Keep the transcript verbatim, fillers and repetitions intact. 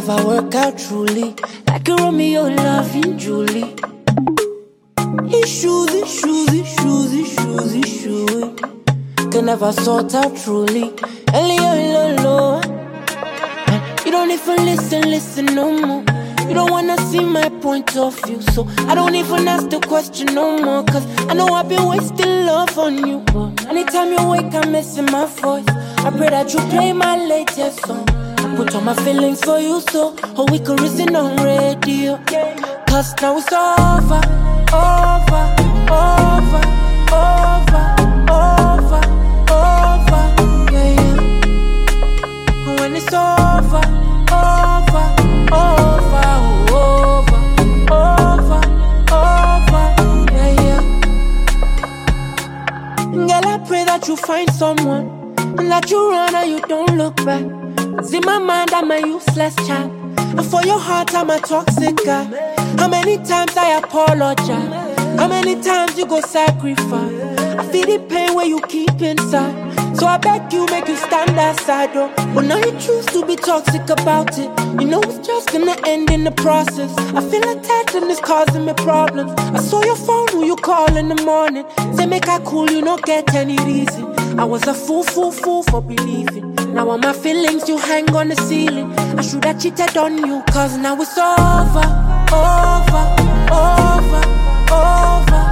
never work out truly, like a Romeo loving Julie. Issues, issues, issues, issues, issues. Can never sort out truly. Elio, you don't even listen, listen no more. You don't wanna see my point of view, so I don't even ask the question no more. Cause I know I've been wasting love on you, but anytime you wake I'm missing my voice. I pray that you play my latest song. I put all my feelings for you, so oh, we could listen on radio. Cause now it's over, over, over, over, over, over, yeah, yeah. When it's over, over, over, over, over, over, yeah, yeah. Girl, I pray that you find someone and that you run and you don't look back. Cause in my mind I'm a useless child, and for your heart I'm a toxic guy. How many times I apologize? How many times you go sacrifice? I feel the pain where you keep inside, so I beg you, make you stand aside, oh. But now you choose to be toxic about it. You know it's just gonna end in the process. I feel attacked and it's causing me problems. I saw your phone, who you call in the morning. Say make I cool, you don't get any reason. I was a fool, fool, fool for believing. Now all my feelings, you hang on the ceiling. I should have cheated on you, cause now it's over, over, over, over.